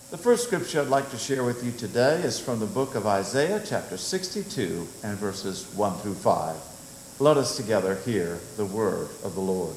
The first scripture I'd like to share with you today is from the book of Isaiah, chapter 62, and verses 1 through 5. Let us together hear the word of the Lord.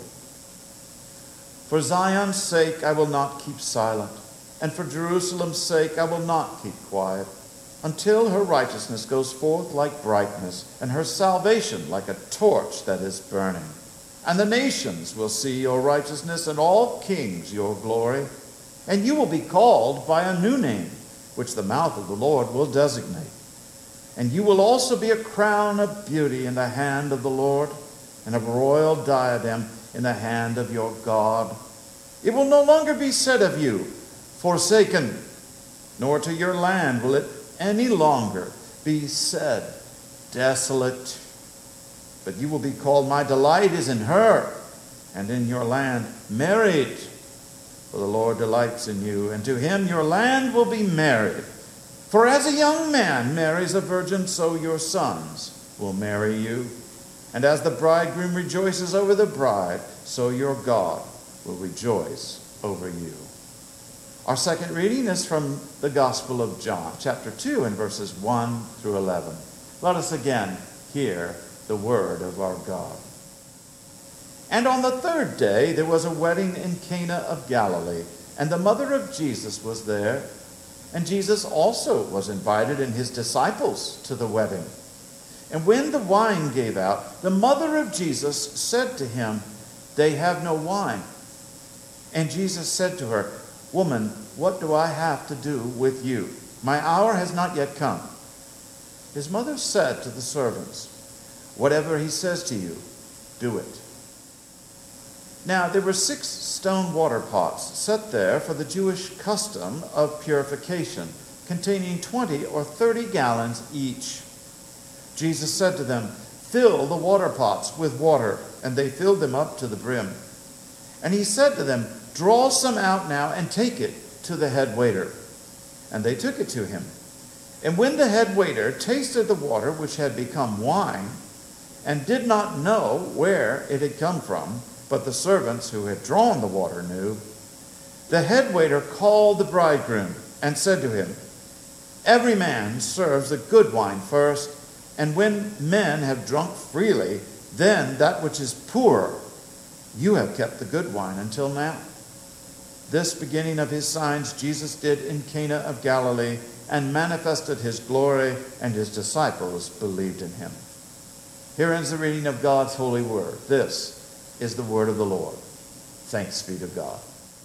For Zion's sake I will not keep silent, and for Jerusalem's sake I will not keep quiet, until her righteousness goes forth like brightness, and her salvation like a torch that is burning. And the nations will see your righteousness, and all kings your glory. And you will be called by a new name, which the mouth of the Lord will designate. And you will also be a crown of beauty in the hand of the Lord, and a royal diadem in the hand of your God. It will no longer be said of you, forsaken, nor to your land will it any longer be said, desolate. But you will be called, my delight is in her, and in your land married. For the Lord delights in you, and to him your land will be married. For as a young man marries a virgin, so your sons will marry you. And as the bridegroom rejoices over the bride, so your God will rejoice over you. Our second reading is from the Gospel of John, chapter 2, and verses 1 through 11. Let us again hear the word of our God. And on the third day there was a wedding in Cana of Galilee, and the mother of Jesus was there. And Jesus also was invited and his disciples to the wedding. And when the wine gave out, the mother of Jesus said to him, they have no wine. And Jesus said to her, Woman, what do I have to do with you? My hour has not yet come. His mother said to the servants, Whatever he says to you, do it. Now there were 6 stone water pots set there for the Jewish custom of purification, containing 20 or 30 gallons each. Jesus said to them, Fill the water pots with water, and they filled them up to the brim. And he said to them, Draw some out now and take it to the head waiter. And they took it to him. And when the head waiter tasted the water which had become wine, and did not know where it had come from, but the servants who had drawn the water knew, the head waiter called the bridegroom and said to him, Every man serves the good wine first, and when men have drunk freely, then that which is poor. You have kept the good wine until now. This beginning of his signs Jesus did in Cana of Galilee, and manifested his glory, and his disciples believed in him. Here ends the reading of God's holy word. This is the word of the Lord. Thanks be to God.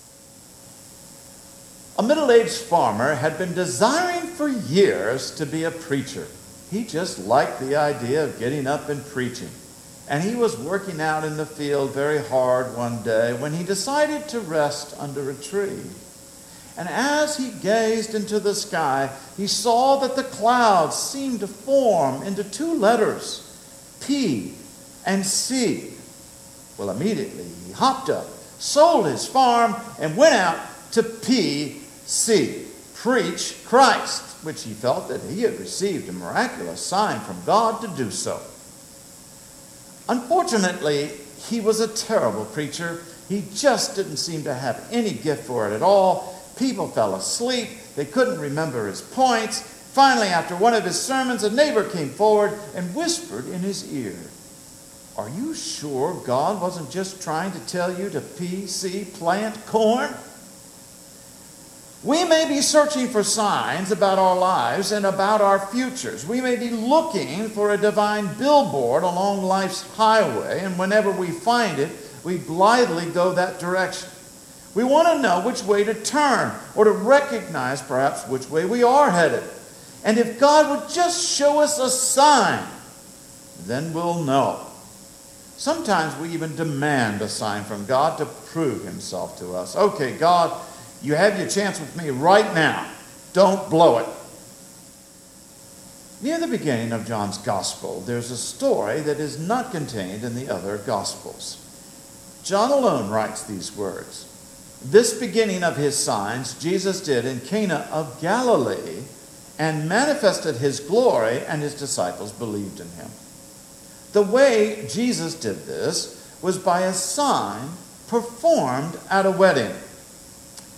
A middle-aged farmer had been desiring for years to be a preacher. He just liked the idea of getting up and preaching. And he was working out in the field very hard one day when he decided to rest under a tree. And as he gazed into the sky, he saw that the clouds seemed to form into 2 letters, P and C. Well, immediately he hopped up, sold his farm, and went out to P.C., preach Christ, which he felt that he had received a miraculous sign from God to do so. Unfortunately, he was a terrible preacher. He just didn't seem to have any gift for it at all. People fell asleep. They couldn't remember his points. Finally, after one of his sermons, a neighbor came forward and whispered in his ear, Are you sure God wasn't just trying to tell you to P.C., plant corn? We may be searching for signs about our lives and about our futures. We may be looking for a divine billboard along life's highway, and whenever we find it, we blithely go that direction. We want to know which way to turn, or to recognize perhaps which way we are headed. And if God would just show us a sign, then we'll know. Sometimes we even demand a sign from God to prove himself to us. Okay, God, you have your chance with me right now. Don't blow it. Near the beginning of John's Gospel, there's a story that is not contained in the other Gospels. John alone writes these words. This beginning of his signs Jesus did in Cana of Galilee, and manifested his glory, and his disciples believed in him. The way Jesus did this was by a sign performed at a wedding.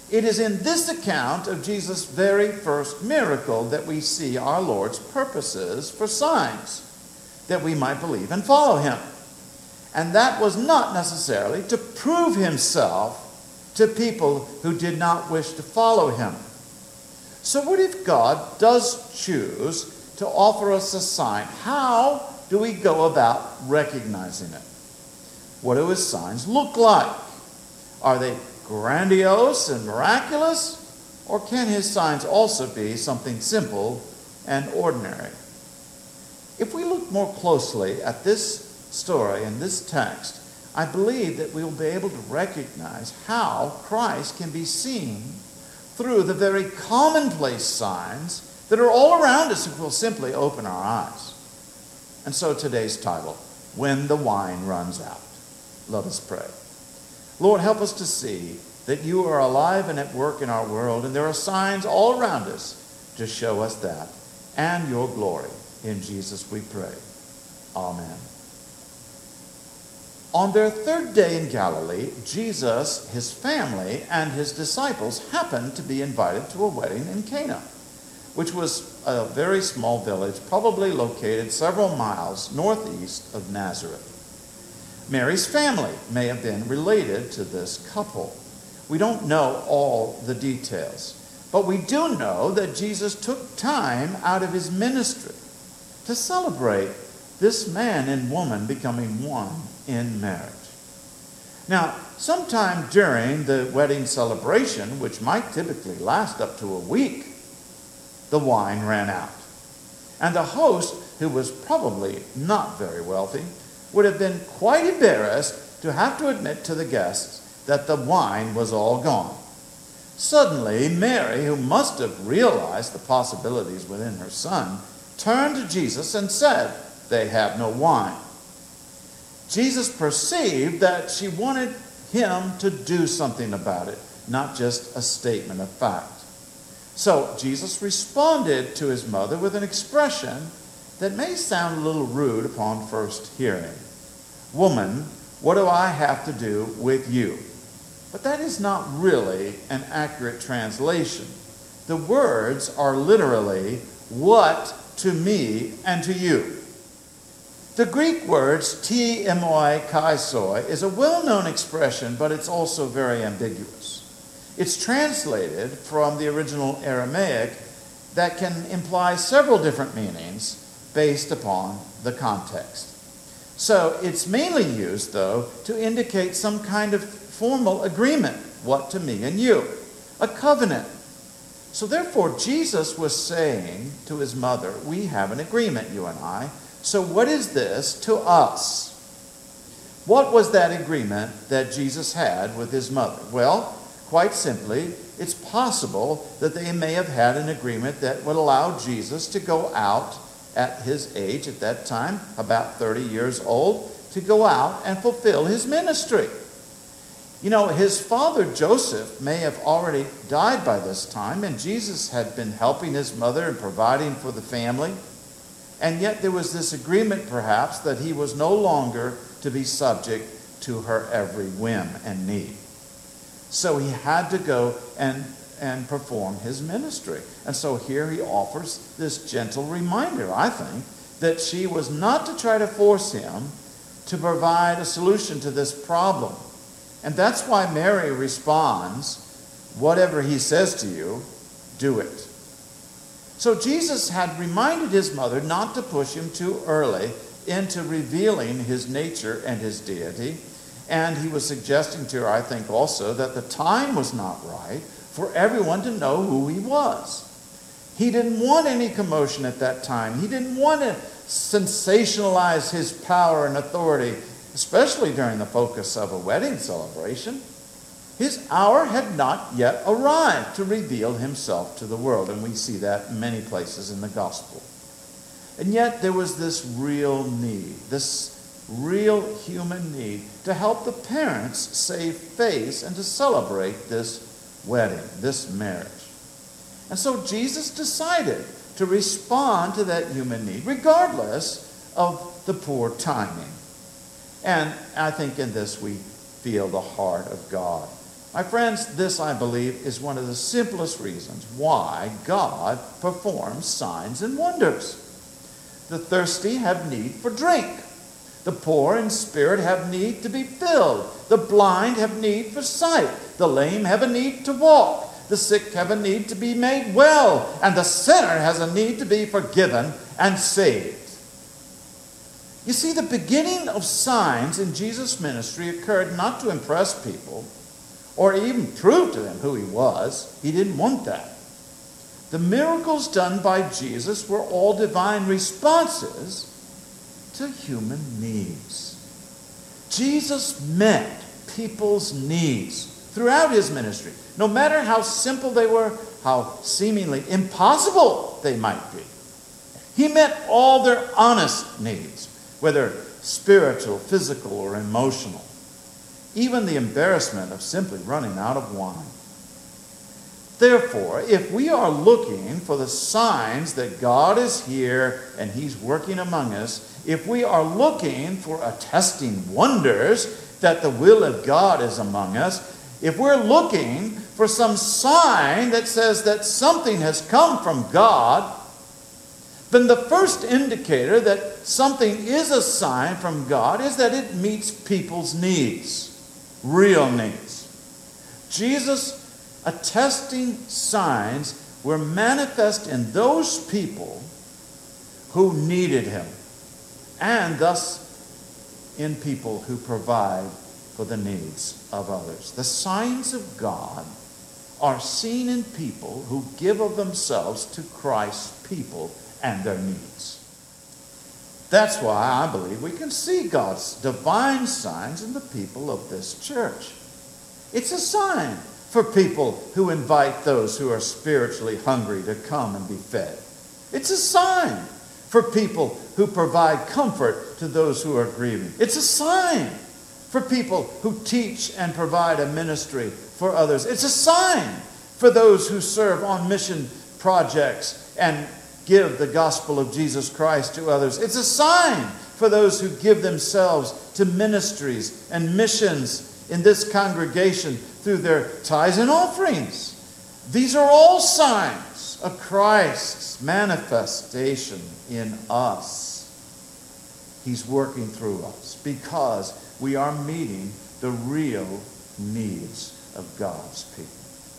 It is in this account of Jesus' very first miracle that we see our Lord's purposes for signs, that we might believe and follow him. And that was not necessarily to prove himself to people who did not wish to follow him. So what if God does choose to offer us a sign? How do we go about recognizing it? What do his signs look like? Are they grandiose and miraculous? Or can his signs also be something simple and ordinary? If we look more closely at this story and this text, I believe that we will be able to recognize how Christ can be seen through the very commonplace signs that are all around us if we'll simply open our eyes. And so today's title, When the Wine Runs Out. Let us pray. Lord, help us to see that you are alive and at work in our world, and there are signs all around us to show us that and your glory. In Jesus we pray. Amen. On their third day in Galilee, Jesus, his family, and his disciples happened to be invited to a wedding in Cana, which was a very small village, probably located several miles northeast of Nazareth. Mary's family may have been related to this couple. We don't know all the details, but we do know that Jesus took time out of his ministry to celebrate this man and woman becoming one in marriage. Now, sometime during the wedding celebration, which might typically last up to a week, the wine ran out. And the host, who was probably not very wealthy, would have been quite embarrassed to have to admit to the guests that the wine was all gone. Suddenly, Mary, who must have realized the possibilities within her son, turned to Jesus and said, "They have no wine." Jesus perceived that she wanted him to do something about it, not just a statement of fact. So Jesus responded to his mother with an expression that may sound a little rude upon first hearing. "Woman, what do I have to do with you?" But that is not really an accurate translation. The words are literally, "What to me and to you?" The Greek words "ti-moi kaisoi" is a well-known expression, but it's also very ambiguous. It's translated from the original Aramaic that can imply several different meanings based upon the context. So it's mainly used, though, to indicate some kind of formal agreement, what to me and you, a covenant. So therefore, Jesus was saying to his mother, we have an agreement, you and I. So what is this to us? What was that agreement that Jesus had with his mother? Well, quite simply, it's possible that they may have had an agreement that would allow Jesus to go out at his age at that time, about 30 years old, to go out and fulfill his ministry. You know, his father Joseph may have already died by this time, and Jesus had been helping his mother and providing for the family. And yet there was this agreement, perhaps, that he was no longer to be subject to her every whim and need. So he had to go and perform his ministry. And so here he offers this gentle reminder, I think, that she was not to try to force him to provide a solution to this problem. And that's why Mary responds, whatever he says to you, do it. So Jesus had reminded his mother not to push him too early into revealing his nature and his deity. And he was suggesting to her, I think also, that the time was not right for everyone to know who he was. He didn't want any commotion at that time. He didn't want to sensationalize his power and authority, especially during the focus of a wedding celebration. His hour had not yet arrived to reveal himself to the world, and we see that in many places in the gospel. And yet there was this real need, this real human need to help the parents save face and to celebrate this wedding, this marriage. And so Jesus decided to respond to that human need, regardless of the poor timing. And I think in this we feel the heart of God. My friends, this, I believe, is one of the simplest reasons why God performs signs and wonders. The thirsty have need for drink. The poor in spirit have need to be filled. The blind have need for sight. The lame have a need to walk. The sick have a need to be made well. And the sinner has a need to be forgiven and saved. You see, the beginning of signs in Jesus' ministry occurred not to impress people or even prove to them who he was. He didn't want that. The miracles done by Jesus were all divine responses to human needs. Jesus met people's needs throughout his ministry, no matter how simple they were, how seemingly impossible they might be. He met all their honest needs, whether spiritual, physical, or emotional. Even the embarrassment of simply running out of wine. Therefore, if we are looking for the signs that God is here and he's working among us, if we are looking for attesting wonders that the will of God is among us, if we're looking for some sign that says that something has come from God, then the first indicator that something is a sign from God is that it meets people's needs. Real needs. Jesus' attesting signs were manifest in those people who needed him, and thus in people who provide for the needs of others. The signs of God are seen in people who give of themselves to Christ's people and their needs. That's why I believe we can see God's divine signs in the people of this church. It's a sign for people who invite those who are spiritually hungry to come and be fed. It's a sign for people who provide comfort to those who are grieving. It's a sign for people who teach and provide a ministry for others. It's a sign for those who serve on mission projects and give the gospel of Jesus Christ to others. It's a sign for those who give themselves to ministries and missions in this congregation through their tithes and offerings. These are all signs of Christ's manifestation in us. He's working through us because we are meeting the real needs of God's people.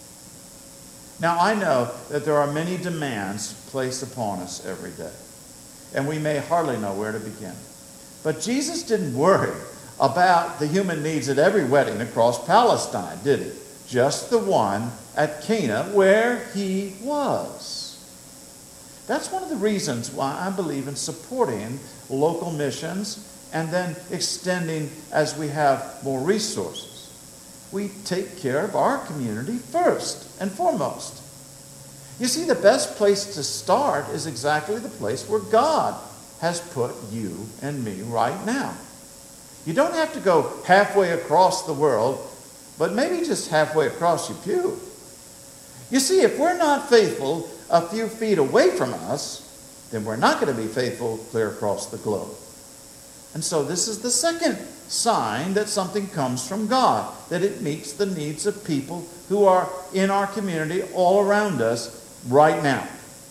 Now, I know that there are many demands placed upon us every day, and we may hardly know where to begin. But Jesus didn't worry about the human needs at every wedding across Palestine, did he? Just the one at Cana where he was. That's one of the reasons why I believe in supporting local missions and then extending as we have more resources. We take care of our community first and foremost. You see, the best place to start is exactly the place where God has put you and me right now. You don't have to go halfway across the world, but maybe just halfway across your pew. You see, if we're not faithful a few feet away from us, then we're not going to be faithful clear across the globe. And so this is the second sign that something comes from God, that it meets the needs of people who are in our community all around us right now.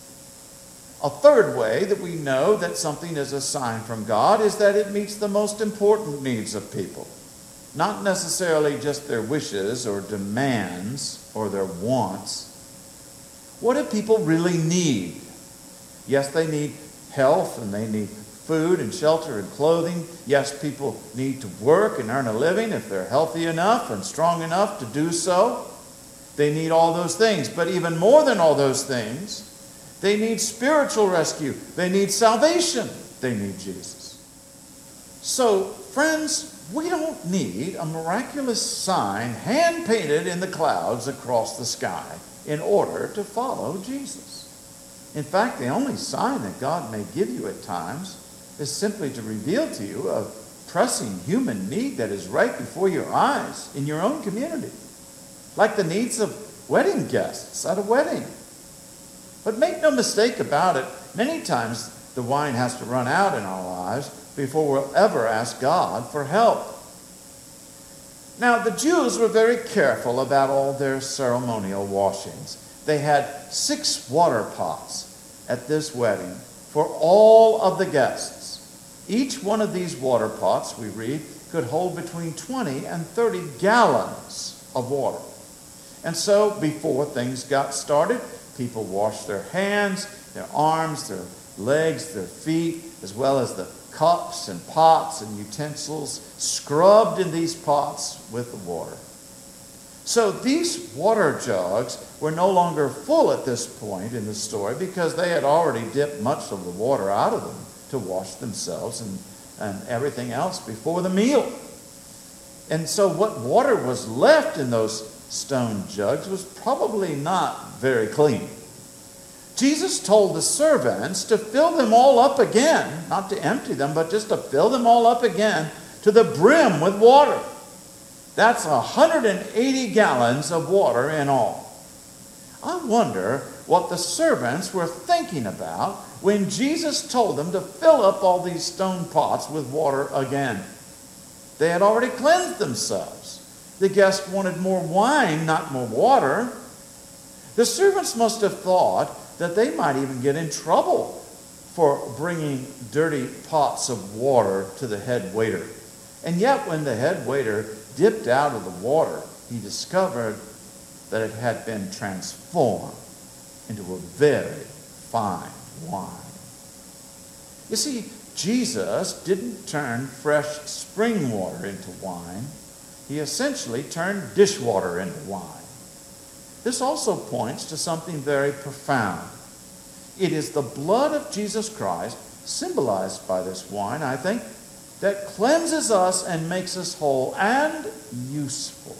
A third way that we know that something is a sign from God is that it meets the most important needs of people. Not necessarily just their wishes or demands or their wants. What do people really need? Yes, they need health and they need food and shelter and clothing. Yes, people need to work and earn a living if they're healthy enough and strong enough to do so. They need all those things. But even more than all those things, they need spiritual rescue. They need salvation. They need Jesus. So, friends, we don't need a miraculous sign hand-painted in the clouds across the sky in order to follow Jesus. In fact, the only sign that God may give you at times is simply to reveal to you a pressing human need that is right before your eyes in your own community. Like the needs of wedding guests at a wedding. But make no mistake about it, many times the wine has to run out in our lives before we'll ever ask God for help. Now, the Jews were very careful about all their ceremonial washings. They had 6 water pots at this wedding for all of the guests. Each one of these water pots, we read, could hold between 20 and 30 gallons of water. And so, before things got started, people washed their hands, their arms, their legs, their feet, as well as the cups and pots and utensils, scrubbed in these pots with the water. So these water jugs were no longer full at this point in the story because they had already dipped much of the water out of them to wash themselves and everything else before the meal. And so what water was left in those stone jugs was probably not very clean. Jesus told the servants to fill them all up again, not to empty them, but just to fill them all up again to the brim with water. That's 180 gallons of water in all. I wonder what the servants were thinking about when Jesus told them to fill up all these stone pots with water again. They had already cleansed themselves. The guests wanted more wine, not more water. The servants must have thought that they might even get in trouble for bringing dirty pots of water to the head waiter. And yet when the head waiter dipped out of the water, he discovered that it had been transformed into a very fine wine. You see, Jesus didn't turn fresh spring water into wine. He essentially turned dishwater into wine. This also points to something very profound. It is the blood of Jesus Christ, symbolized by this wine, I think, that cleanses us and makes us whole and useful.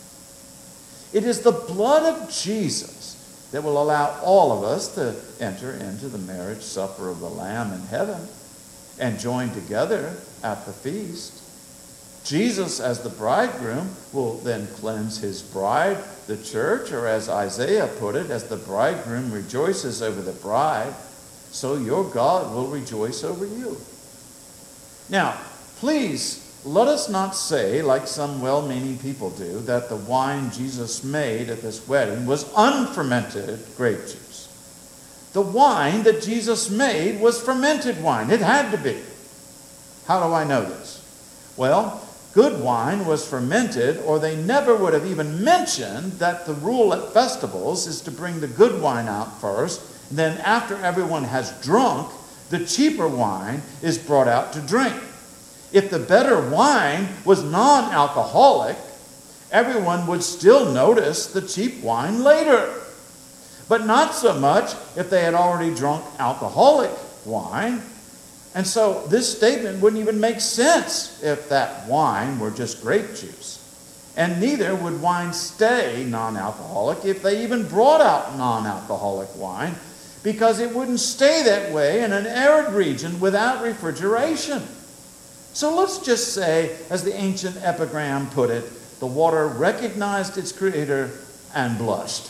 It is the blood of Jesus that will allow all of us to enter into the marriage supper of the Lamb in heaven and join together at the feast. Jesus, as the bridegroom, will then cleanse his bride, the church, or as Isaiah put it, as the bridegroom rejoices over the bride, so your God will rejoice over you. Now, please, let us not say, like some well-meaning people do, that the wine Jesus made at this wedding was unfermented grape juice. The wine that Jesus made was fermented wine. It had to be. How do I know this? Well, good wine was fermented, or they never would have even mentioned that the rule at festivals is to bring the good wine out first, and then after everyone has drunk, the cheaper wine is brought out to drink. If the better wine was non-alcoholic, everyone would still notice the cheap wine later. But not so much if they had already drunk alcoholic wine. And so this statement wouldn't even make sense if that wine were just grape juice. And neither would wine stay non-alcoholic if they even brought out non-alcoholic wine, because it wouldn't stay that way in an arid region without refrigeration. So let's just say, as the ancient epigram put it, the water recognized its creator and blushed.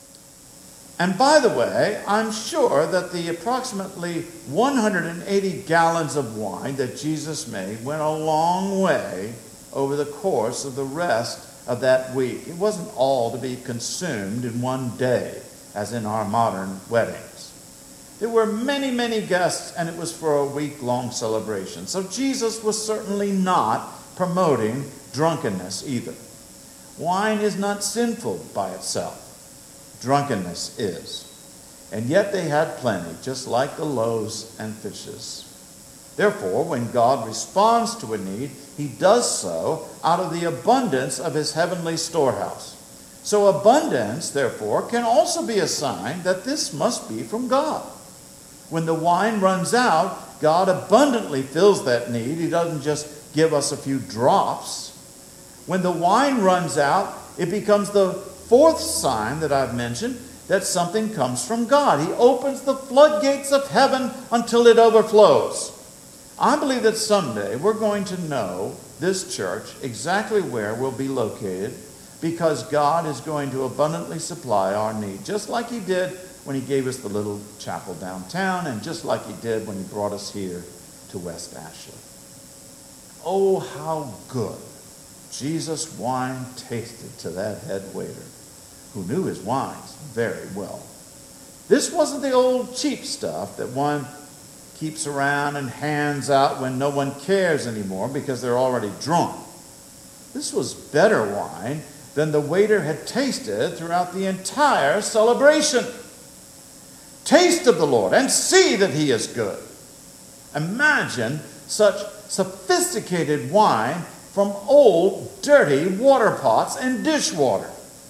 And by the way, I'm sure that the approximately 180 gallons of wine that Jesus made went a long way over the course of the rest of that week. It wasn't all to be consumed in one day, as in our modern weddings. There were many, many guests, and it was for a week-long celebration. So Jesus was certainly not promoting drunkenness either. Wine is not sinful by itself. Drunkenness is. And yet they had plenty, just like the loaves and fishes. Therefore, when God responds to a need, he does so out of the abundance of his heavenly storehouse. So abundance, therefore, can also be a sign that this must be from God. When the wine runs out, God abundantly fills that need. He doesn't just give us a few drops. When the wine runs out, it becomes the fourth sign that I've mentioned, that something comes from God. He opens the floodgates of heaven until it overflows. I believe that someday we're going to know, this church, exactly where we'll be located, because God is going to abundantly supply our need, just like he did when he gave us the little chapel downtown, and just like he did when he brought us here to West Ashley. Oh, how good Jesus' wine tasted to that head waiter, who knew his wines very well. This wasn't the old cheap stuff that one keeps around and hands out when no one cares anymore because they're already drunk. This was better wine than the waiter had tasted throughout the entire celebration. Taste of the Lord and see that he is good. Imagine such sophisticated wine from old, dirty water pots and dishwater.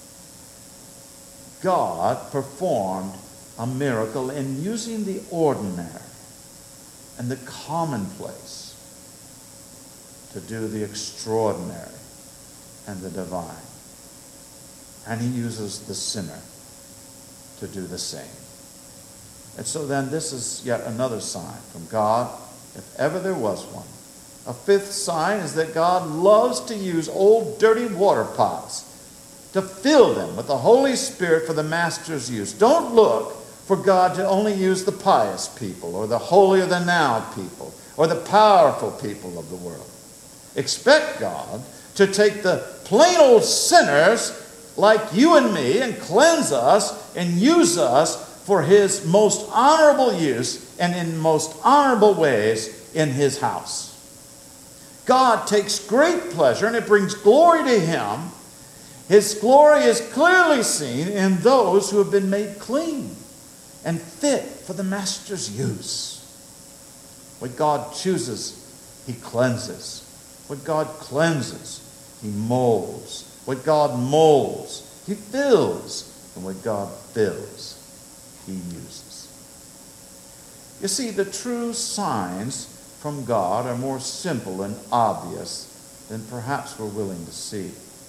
God performed a miracle in using the ordinary and the commonplace to do the extraordinary and the divine. And he uses the sinner to do the same. And so then this is yet another sign from God, if ever there was one. A fifth sign is that God loves to use old dirty water pots to fill them with the Holy Spirit for the Master's use. Don't look for God to only use the pious people or the holier-than-thou people or the powerful people of the world. Expect God to take the plain old sinners like you and me and cleanse us and use us for his most honorable use and in most honorable ways in his house. God takes great pleasure, and it brings glory to him. His glory is clearly seen in those who have been made clean and fit for the Master's use. What God chooses, he cleanses. What God cleanses, he molds. What God molds, he fills. And what God fills, he uses. You see, the true signs from God are more simple and obvious than perhaps we're willing to see.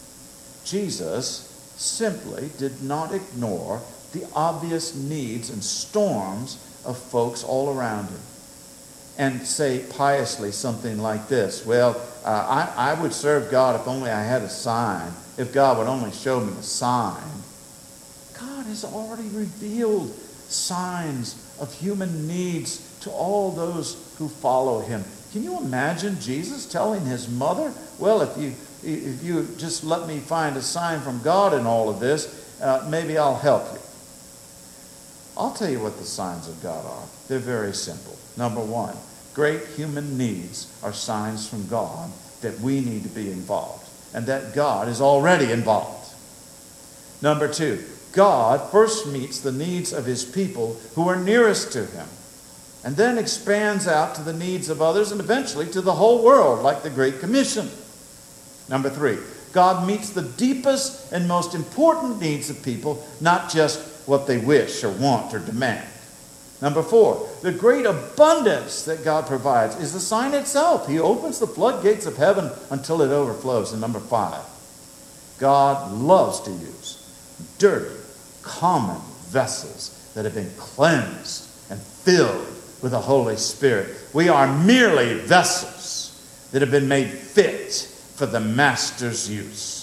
Jesus simply did not ignore the obvious needs and storms of folks all around him and say piously something like this: well, I would serve God if only I had a sign, if God would only show me a sign. God has already revealed signs of human needs to all those who follow him. Can you imagine Jesus telling his mother, well, if you just let me find a sign from God in all of this, maybe I'll help you. I'll tell you what the signs of God are. They're very simple. Number one, great human needs are signs from God that we need to be involved, and that God is already involved. Number two, God first meets the needs of his people who are nearest to him, and then expands out to the needs of others and eventually to the whole world, like the Great Commission. Number three, God meets the deepest and most important needs of people, not just what they wish or want or demand. Number four, the great abundance that God provides is the sign itself. He opens the floodgates of heaven until it overflows. And number five, God loves to use dirty, common vessels that have been cleansed and filled with the Holy Spirit. We are merely vessels that have been made fit for the Master's use.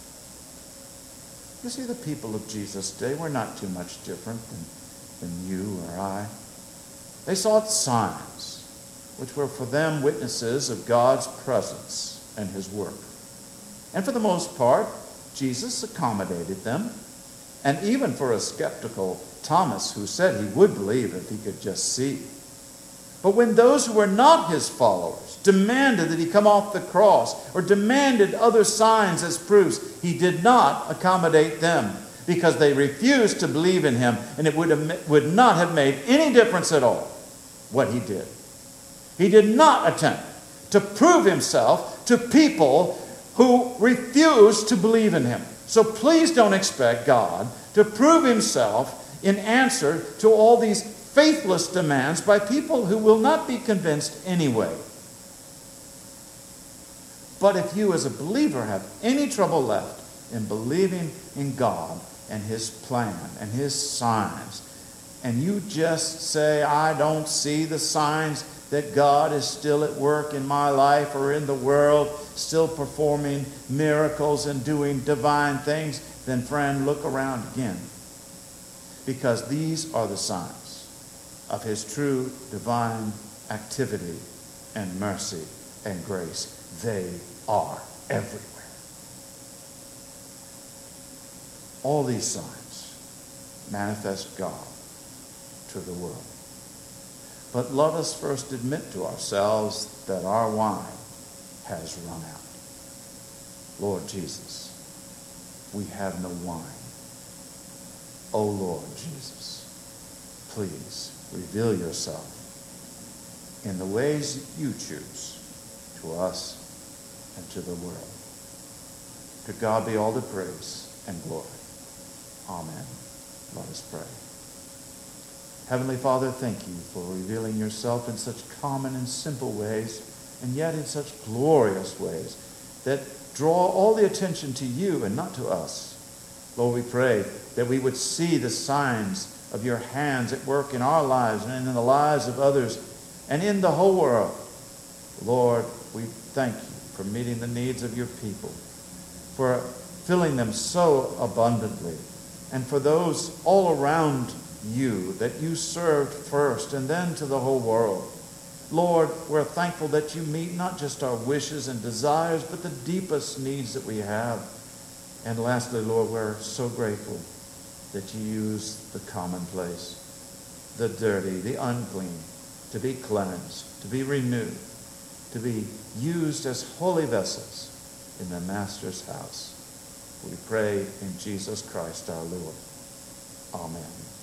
You see, the people of Jesus' day were not too much different than you or I. They sought signs, which were for them witnesses of God's presence and his work. And for the most part, Jesus accommodated them. And even for a skeptical Thomas, who said he would believe if he could just see. But when those who were not his followers demanded that he come off the cross or demanded other signs as proofs, he did not accommodate them because they refused to believe in him, and it would not have made any difference at all what he did. He did not attempt to prove himself to people who refused to believe in him. So please don't expect God to prove himself in answer to all these faithless demands by people who will not be convinced anyway. But if you as a believer have any trouble left in believing in God and his plan and his signs, and you just say, I don't see the signs that God is still at work in my life or in the world, still performing miracles and doing divine things, then friend, look around again. Because these are the signs of his true divine activity and mercy and grace. They are everywhere. All these signs manifest God to the world. But let us first admit to ourselves that our wine has run out. Lord Jesus, we have no wine. O Lord Jesus, please reveal yourself in the ways you choose to us and to the world. To God be all the praise and glory. Amen. Let us pray. Heavenly Father, thank you for revealing yourself in such common and simple ways, and yet in such glorious ways that draw all the attention to you and not to us. Lord, we pray that we would see the signs of your hands at work in our lives and in the lives of others and in the whole world. Lord, we thank you for meeting the needs of your people, for filling them so abundantly, and for those all around you that you served first and then to the whole world. Lord, we're thankful that you meet not just our wishes and desires, but the deepest needs that we have. And lastly, Lord, we're so grateful that you use the commonplace, the dirty, the unclean, to be cleansed, to be renewed, to be used as holy vessels in the Master's house. We pray in Jesus Christ our Lord. Amen.